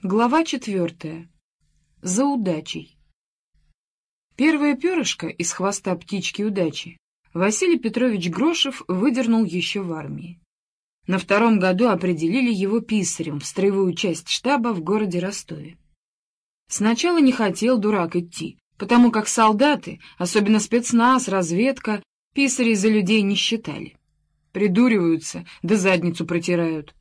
Глава 4. За удачей. Первое перышко из хвоста птички удачи Василий Петрович Грошев выдернул еще в армии. На втором году определили его писарем в строевую часть штаба в городе Ростове. Сначала не хотел дурак идти, потому как солдаты, особенно спецназ, разведка, писарей за людей не считали. Придуриваются, да задницу протирают.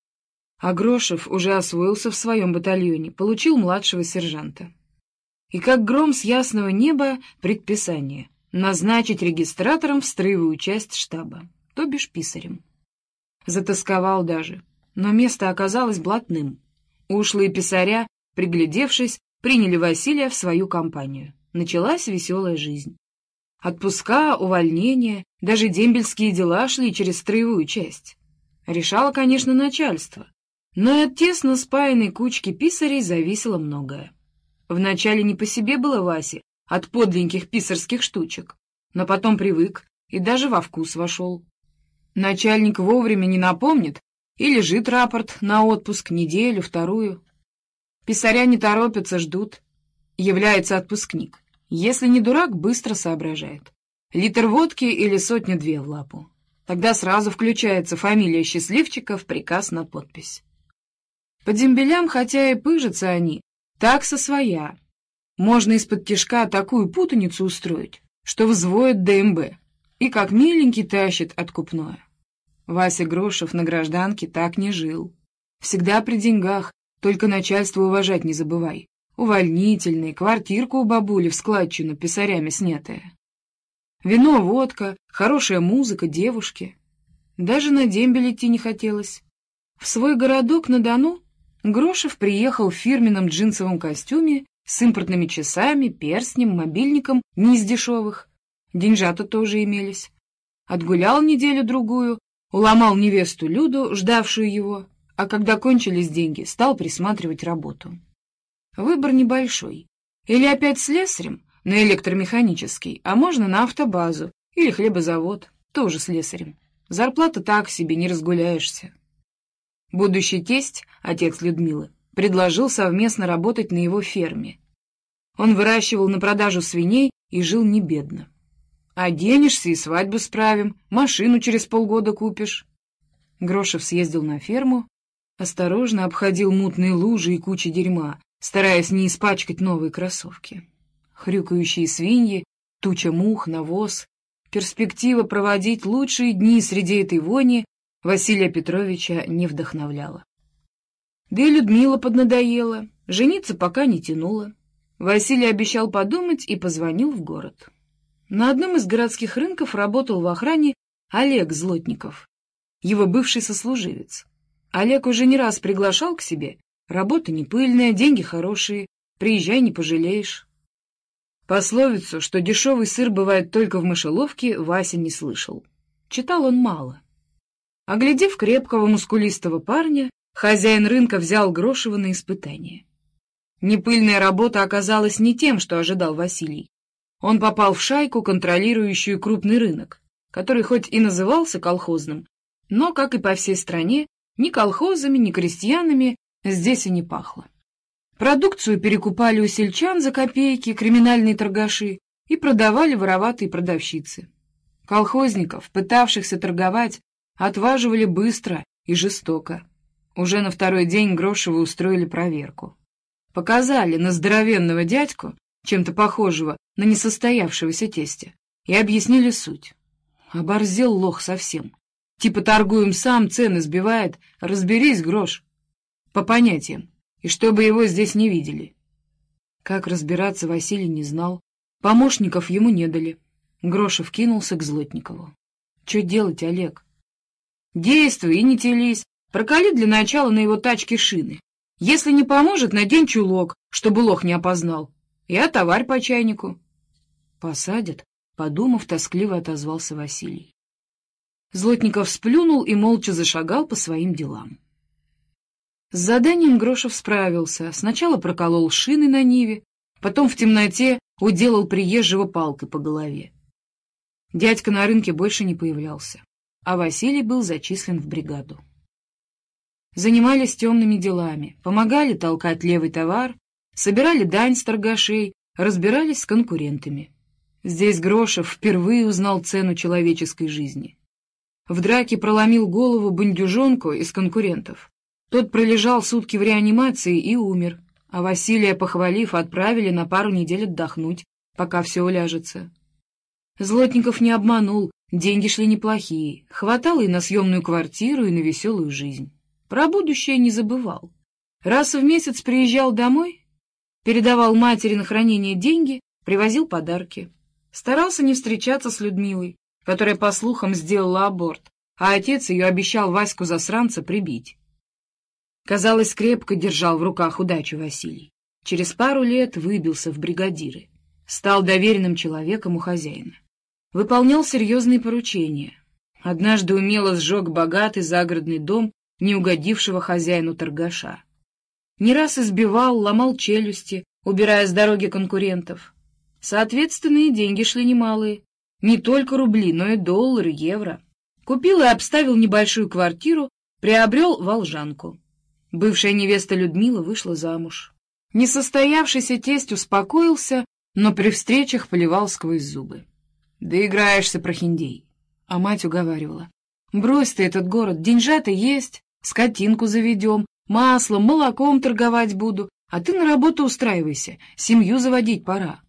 А Грошев уже освоился в своем батальоне, получил младшего сержанта. И как гром с ясного неба предписание назначить регистратором в строевую часть штаба, то бишь писарем. Затосковал даже, но место оказалось блатным. Ушлые писаря, приглядевшись, приняли Василия в свою компанию. Началась веселая жизнь. Отпуска, увольнения, даже дембельские дела шли через строевую часть. Решало, конечно, начальство. Но и от тесно спаянной кучки писарей зависело многое. Вначале не по себе было Васе от подленьких писарских штучек, но потом привык и даже во вкус вошел. Начальник вовремя не напомнит, и лежит рапорт на отпуск неделю, вторую. Писаря не торопятся, ждут. Является отпускник. Если не дурак, быстро соображает. Литр водки или сотню-две в лапу. Тогда сразу включается фамилия счастливчика в приказ на подпись. По дембелям, хотя и пыжатся они, такса своя. Можно из-под тишка такую путаницу устроить, что взвоет ДМБ, и как миленький тащит откупное. Вася Грошев на гражданке так не жил. Всегда при деньгах, только начальство уважать не забывай. Увольнительный, квартирку у бабули в складчину писарями снятая. Вино, водка, хорошая музыка, девушки. Даже на дембель идти не хотелось. В свой городок на Дону Грошев приехал в фирменном джинсовом костюме с импортными часами, перстнем, мобильником не из дешевых. Деньжата тоже имелись. Отгулял неделю-другую, уломал невесту Люду, ждавшую его, а когда кончились деньги, стал присматривать работу. Выбор небольшой. Или опять слесарем на электромеханический, а можно на автобазу или хлебозавод, тоже слесарем. Зарплата так себе, не разгуляешься. Будущий тесть, отец Людмилы, предложил совместно работать на его ферме. Он выращивал на продажу свиней и жил не бедно. Оденешься и свадьбу справим, машину через полгода купишь. Грошев съездил на ферму, осторожно обходил мутные лужи и кучи дерьма, стараясь не испачкать новые кроссовки. Хрюкающие свиньи, туча мух, навоз. Перспектива проводить лучшие дни среди этой вони Василия Петровича не вдохновляла. Да и Людмила поднадоела, жениться пока не тянула. Василий обещал подумать и позвонил в город. На одном из городских рынков работал в охране Олег Злотников, его бывший сослуживец. Олег уже не раз приглашал к себе, работа не пыльная, деньги хорошие, приезжай, не пожалеешь. Пословицу, что дешевый сыр бывает только в мышеловке, Вася не слышал. Читал он мало. Оглядев крепкого мускулистого парня, хозяин рынка взял Грошева на испытание. Непыльная работа оказалась не тем, что ожидал Василий. Он попал в шайку, контролирующую крупный рынок, который хоть и назывался колхозным, но, как и по всей стране, ни колхозами, ни крестьянами здесь и не пахло. Продукцию перекупали у сельчан за копейки криминальные торгаши и продавали вороватые продавщицы. Колхозников, пытавшихся торговать, отваживали быстро и жестоко. Уже на второй день Грошеву устроили проверку. Показали на здоровенного дядьку, чем-то похожего на несостоявшегося тестя, и объяснили суть. Оборзел лох совсем. Типа торгуем сам, цены сбивает, разберись, Грош. По понятиям, и чтобы его здесь не видели. Как разбираться, Василий не знал. Помощников ему не дали. Грошев кинулся к Злотникову. Что делать, Олег? Действуй и не телись. Проколи для начала на его тачке шины. Если не поможет, надень чулок, чтобы лох не опознал. И отоварь по чайнику. Посадят, подумав, тоскливо отозвался Василий. Злотников сплюнул и молча зашагал по своим делам. С заданием Грошев справился. Сначала проколол шины на Ниве, потом в темноте уделал приезжего палкой по голове. Дядька на рынке больше не появлялся, а Василий был зачислен в бригаду. занимались темными делами, помогали толкать левый товар, собирали дань с торгашей, разбирались с конкурентами. Здесь Грошев впервые узнал цену человеческой жизни. В драке проломил голову бандюжонку из конкурентов. Тот пролежал сутки в реанимации и умер, а Василия, похвалив, отправили на пару недель отдохнуть, пока все уляжется. Злотников не обманул, деньги шли неплохие, хватало и на съемную квартиру, и на веселую жизнь. Про будущее не забывал. Раз в месяц приезжал домой, передавал матери на хранение деньги, привозил подарки. Старался не встречаться с Людмилой, которая, по слухам, сделала аборт, а отец ее обещал Ваську-засранца прибить. Казалось, крепко держал в руках удачу Василий. Через пару лет выбился в бригадиры. Стал доверенным человеком у хозяина. Выполнял серьезные поручения. Однажды умело сжег богатый загородный дом неугодившего хозяину торгаша. Не раз избивал, ломал челюсти, убирая с дороги конкурентов. Соответственно, и деньги шли немалые. Не только рубли, но и доллары, евро. Купил и обставил небольшую квартиру, приобрел волжанку. Бывшая невеста Людмила вышла замуж. Несостоявшийся тесть успокоился, но при встречах поливал сквозь зубы. «Доиграешься, прохиндей!» А мать уговаривала. «Брось ты этот город, деньжата есть, скотинку заведем, маслом, молоком торговать буду, а ты на работу устраивайся, семью заводить пора».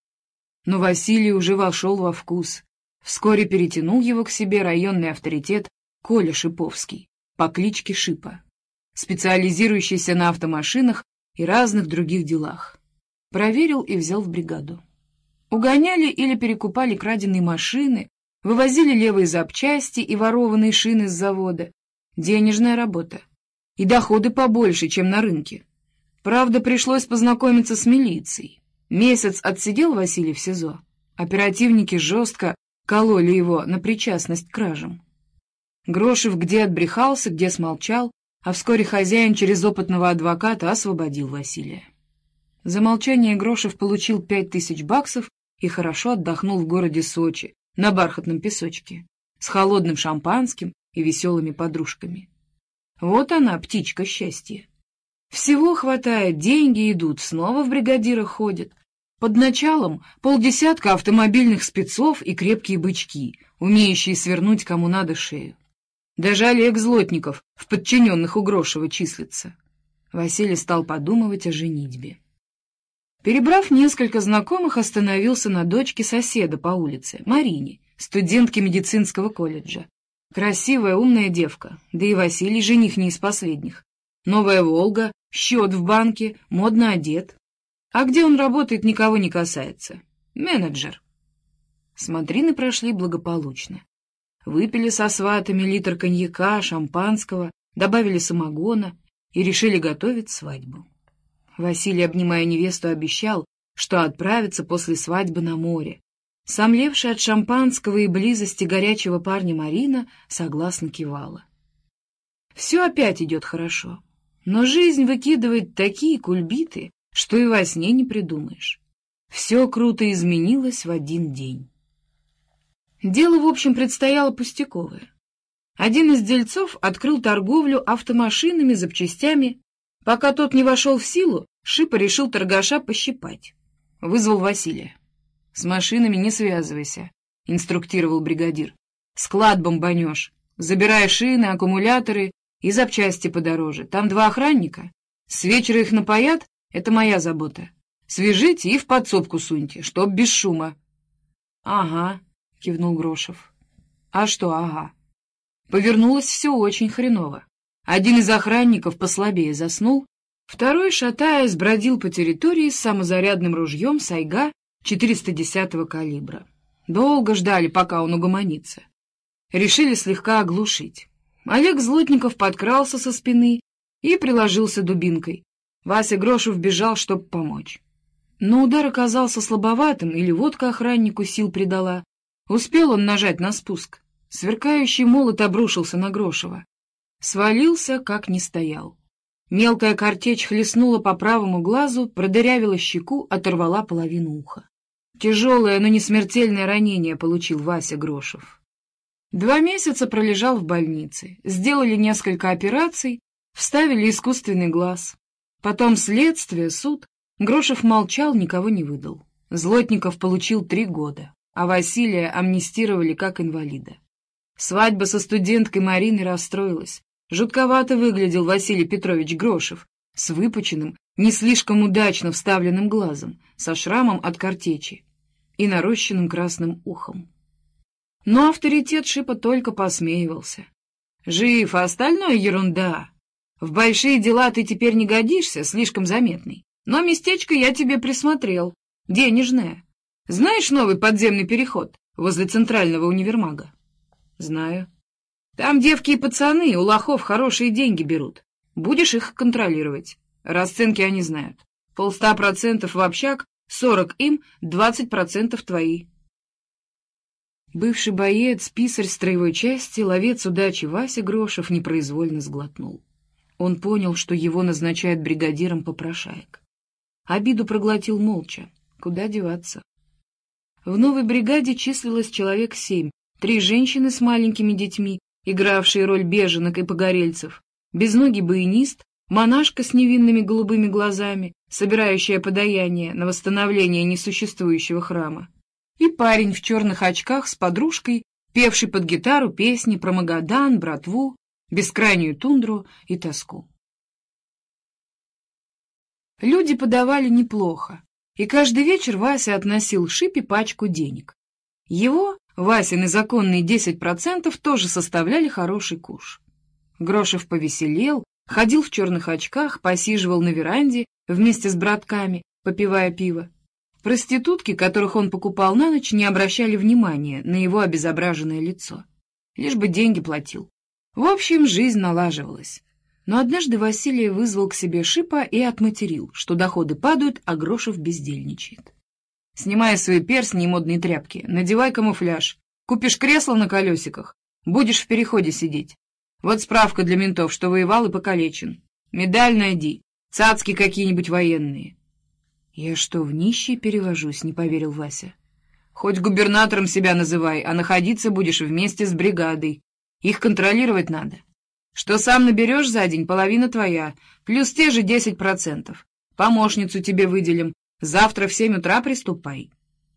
Но Василий уже вошел во вкус. Вскоре перетянул его к себе районный авторитет Коля Шиповский по кличке Шипа, специализирующийся на автомашинах и разных других делах. Проверил и взял в бригаду. Угоняли или перекупали краденые машины, вывозили левые запчасти и ворованные шины с завода. Денежная работа. И доходы побольше, чем на рынке. Правда, пришлось познакомиться с милицией. Месяц отсидел Василий в СИЗО. Оперативники жестко кололи его на причастность к кражам. Грошев где отбрехался, где смолчал, а вскоре хозяин через опытного адвоката освободил Василия. За молчание Грошев получил 5000 баксов и хорошо отдохнул в городе Сочи, на бархатном песочке, с холодным шампанским и веселыми подружками. Вот она, птичка счастья. Всего хватает, деньги идут, снова в бригадирах ходят. Под началом 50 автомобильных спецов и крепкие бычки, умеющие свернуть кому надо шею. Даже Олег Злотников в подчиненных у Грошева числится. Василий стал подумывать о женитьбе. Перебрав несколько знакомых, остановился на дочке соседа по улице, Марине, студентке медицинского колледжа. Красивая, умная девка, да и Василий жених не из последних. Новая «Волга», счет в банке, модно одет. А где он работает, никого не касается. Менеджер. Смотрины прошли благополучно. Выпили со сватами литр коньяка, шампанского, добавили самогона и решили готовить свадьбу. Василий, обнимая невесту, обещал, что отправится после свадьбы на море. Сомлевшая от шампанского и близости горячего парня Марина согласно кивала. Все опять идет хорошо, но жизнь выкидывает такие кульбиты, что и во сне не придумаешь. Все круто изменилось в один день. Дело, в общем, предстояло пустяковое. Один из дельцов открыл торговлю автомашинами, запчастями. Пока тот не вошел в силу, Шипа решил торгаша пощипать. Вызвал Василия. «С машинами не связывайся», — инструктировал бригадир. «Склад бомбанешь. Забирай шины, аккумуляторы и запчасти подороже. Там 2 охранника. С вечера их напоят — это моя забота. Свяжите и в подсобку суньте, чтоб без шума». «Ага», — кивнул Грошев. «А что ага?» Повернулось все очень хреново. Один из охранников послабее заснул, второй, шатаясь, бродил по территории с самозарядным ружьем «Сайга» 410-го калибра. Долго ждали, пока он угомонится. Решили слегка оглушить. Олег Злотников подкрался со спины и приложился дубинкой. Вася Грошев бежал, чтобы помочь. Но удар оказался слабоватым, или водка охраннику сил придала. Успел он нажать на спуск. Сверкающий молот обрушился на Грошева. Свалился, как не стоял. Мелкая картечь хлестнула по правому глазу, продырявила щеку, оторвала половину уха. Тяжелое, но не смертельное ранение получил Вася Грошев. 2 месяца пролежал в больнице, сделали несколько операций, Вставили искусственный глаз. Потом следствие, суд. Грошев молчал, никого не выдал. Злотников получил 3 года, а Василия амнистировали как инвалида. Свадьба со студенткой Мариной расстроилась. Жутковато выглядел Василий Петрович Грошев с выпученным, не слишком удачно вставленным глазом, со шрамом от картечи и нарощенным красным ухом. Но авторитет Шипа только посмеивался. «Жив, а остальное ерунда. В большие дела ты теперь не годишься, слишком заметный. Но местечко я тебе присмотрел, денежное. Знаешь новый подземный переход возле центрального универмага?» «Знаю. Там девки и пацаны у лохов хорошие деньги берут. Будешь их контролировать. Расценки они знают. 100% в общак, 40 им, 20% твои». Бывший боец, писарь строевой части, ловец удачи Вася Грошев непроизвольно сглотнул. Он понял, что его назначают бригадиром попрошаек. Обиду проглотил молча. Куда деваться? В новой бригаде числилось человек 7, 3 женщины с маленькими детьми, игравшие роль беженок и погорельцев, безногий баянист, монашка с невинными голубыми глазами, собирающая подаяние на восстановление несуществующего храма, и парень в черных очках с подружкой, певший под гитару песни про Магадан, братву, бескрайнюю тундру и тоску. Люди подавали неплохо, и каждый вечер Вася относил Шипе пачку денег. Его, Васины законные 10%, тоже составляли хороший куш. Грошев повеселел, ходил в черных очках, посиживал на веранде вместе с братками, попивая пиво. Проститутки, которых он покупал на ночь, не обращали внимания на его обезображенное лицо. Лишь бы деньги платил. В общем, жизнь налаживалась. Но однажды Василий вызвал к себе Шипа и отматерил, что доходы падают, а Грошев бездельничает. «Снимай свои перстни и модные тряпки, надевай камуфляж, купишь кресло на колесиках, будешь в переходе сидеть. Вот справка для ментов, что воевал и покалечен. Медаль найди, цацки какие-нибудь военные». «Я что, в нищие перевожусь?» — не поверил Вася. «Хоть губернатором себя называй, а находиться будешь вместе с бригадой. Их контролировать надо. Что сам наберешь за день, половина твоя, плюс те же 10%. Помощницу тебе выделим. Завтра в 7 утра приступай».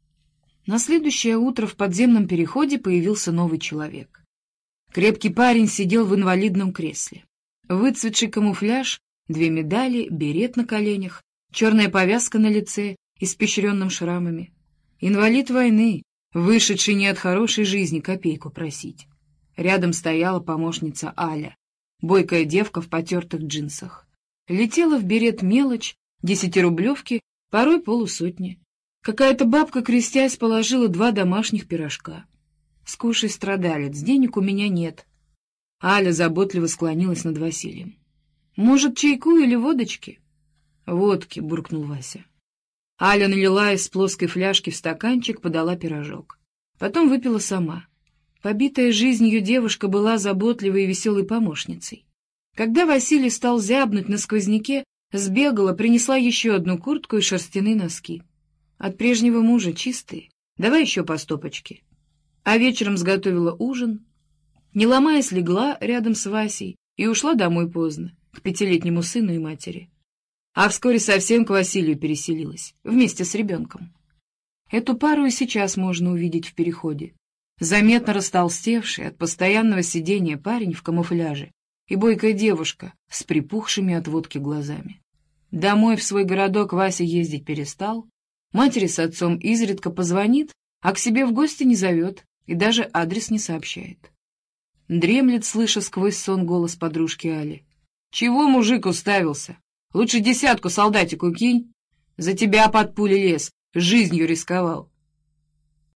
На следующее утро в подземном переходе появился новый человек. Крепкий парень сидел в инвалидном кресле. Выцветший камуфляж, 2 медали, берет на коленях, черная повязка на лице, испещренном шрамами. Инвалид войны, вышедший не от хорошей жизни копейку просить. Рядом стояла помощница Аля, бойкая девка в потертых джинсах. Летела в берет мелочь, 10-рублевки, порой полусотни. Какая-то бабка, крестясь, положила 2 домашних пирожка. «Скушай, страдалец, денег у меня нет». Аля заботливо склонилась над Василием. «Может, чайку или водочки?» «Водки», — буркнул Вася. Аля налила из плоской фляжки в стаканчик, подала пирожок. Потом выпила сама. Побитая жизнью девушка была заботливой и веселой помощницей. Когда Василий стал зябнуть на сквозняке, сбегала, принесла еще одну куртку и шерстяные носки. От прежнего мужа чистые, давай еще по стопочке. А вечером сготовила ужин, не ломаясь, легла рядом с Васей и ушла домой поздно, к 5-летнему сыну и матери. А вскоре совсем к Василию переселилась, вместе с ребенком. Эту пару и сейчас можно увидеть в переходе. Заметно растолстевший от постоянного сидения парень в камуфляже и бойкая девушка с припухшими от водки глазами. Домой в свой городок Вася ездить перестал, матери с отцом изредка позвонит, а к себе в гости не зовет и даже адрес не сообщает. Дремлет, слыша сквозь сон голос подружки Али. «Чего мужик уставился? Лучше 10 солдатику кинь. За тебя под пули лез, жизнью рисковал.